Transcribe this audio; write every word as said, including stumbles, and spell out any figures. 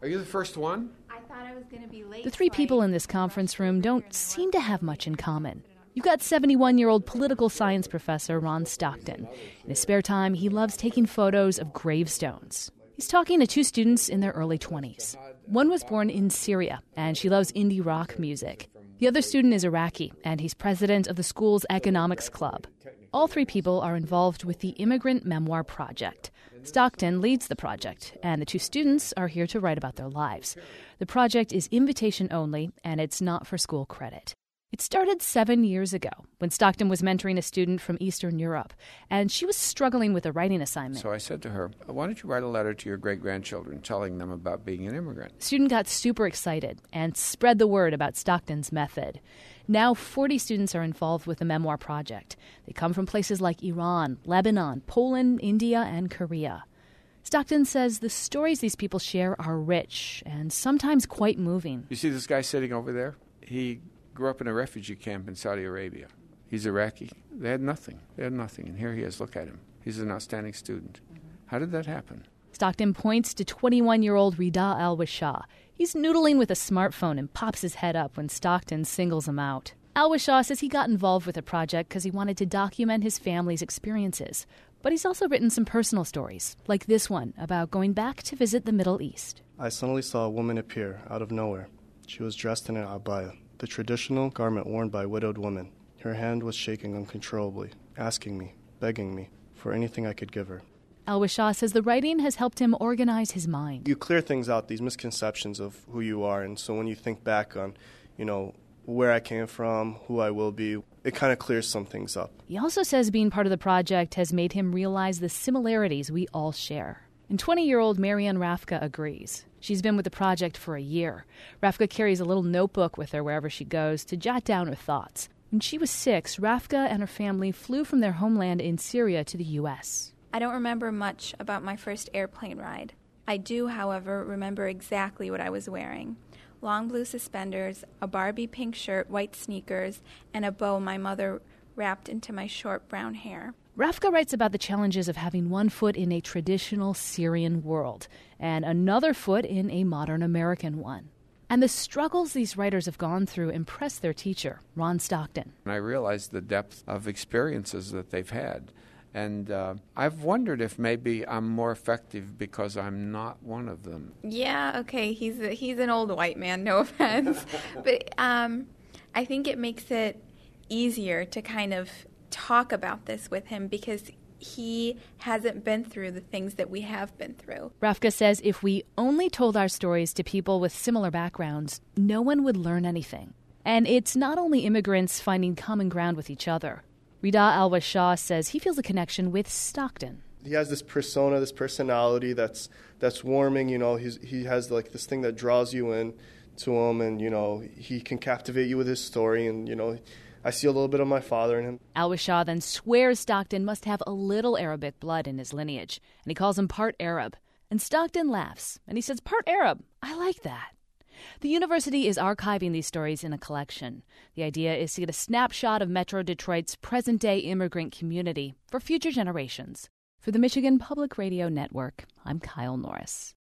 Are you the first one? I thought I was going to be late. The three people in this conference room don't seem to have much in common. You've got seventy-one-year-old political science professor Ron Stockton. In his spare time, he loves taking photos of gravestones. He's talking to two students in their early twenties. One was born in Syria, and she loves indie rock music. The other student is Iraqi, and he's president of the school's economics club. All three people are involved with the Immigrant Memoir Project. Stockton leads the project, and the two students are here to write about their lives. The project is invitation only, and it's not for school credit. It started seven years ago when Stockton was mentoring a student from Eastern Europe, and she was struggling with a writing assignment. So I said to her, why don't you write a letter to your great-grandchildren telling them about being an immigrant? The student got super excited and spread the word about Stockton's method. Now forty students are involved with the Memoir Project. They come from places like Iran, Lebanon, Poland, India, and Korea. Stockton says the stories these people share are rich and sometimes quite moving. You see this guy sitting over there? He grew up in a refugee camp in Saudi Arabia. He's Iraqi. They had nothing. They had nothing. And here he is. Look at him. He's an outstanding student. How did that happen? Stockton points to twenty-one-year-old Rida Al-Washah. He's noodling with a smartphone and pops his head up when Stockton singles him out. Al-Washah says he got involved with the project because he wanted to document his family's experiences. But he's also written some personal stories, like this one about going back to visit the Middle East. I suddenly saw a woman appear out of nowhere. She was dressed in an abaya, the traditional garment worn by widowed women. Her hand was shaking uncontrollably, asking me, begging me, for anything I could give her. Al-Washah says the writing has helped him organize his mind. You clear things out, these misconceptions of who you are, and so when you think back on, you know, where I came from, who I will be, it kind of clears some things up. He also says being part of the project has made him realize the similarities we all share. And twenty-year-old Marianne Rafka agrees. She's been with the project for a year. Rafka carries a little notebook with her wherever she goes to jot down her thoughts. When she was six, Rafka and her family flew from their homeland in Syria to the U S. I don't remember much about my first airplane ride. I do, however, remember exactly what I was wearing. Long blue suspenders, a Barbie pink shirt, white sneakers, and a bow my mother wrapped into my short brown hair. Rafka writes about the challenges of having one foot in a traditional Syrian world and another foot in a modern American one. And the struggles these writers have gone through impress their teacher, Ron Stockton. And I realized the depth of experiences that they've had. And uh, I've wondered if maybe I'm more effective because I'm not one of them. Yeah, okay, he's a, he's an old white man, no offense. But um, I think it makes it easier to kind of talk about this with him because he hasn't been through the things that we have been through. Rafka says if we only told our stories to people with similar backgrounds, no one would learn anything. And it's not only immigrants finding common ground with each other. Rida Al-Washah says he feels a connection with Stockton. He has this persona, this personality that's that's warming, you know, he's, he has like this thing that draws you in to him, and, you know, he can captivate you with his story, and, you know, I see a little bit of my father in him. Al-Washah then swears Stockton must have a little Arabic blood in his lineage, and he calls him part Arab. And Stockton laughs, and he says, part Arab, I like that. The university is archiving these stories in a collection. The idea is to get a snapshot of Metro Detroit's present-day immigrant community for future generations. For the Michigan Public Radio Network, I'm Kyle Norris.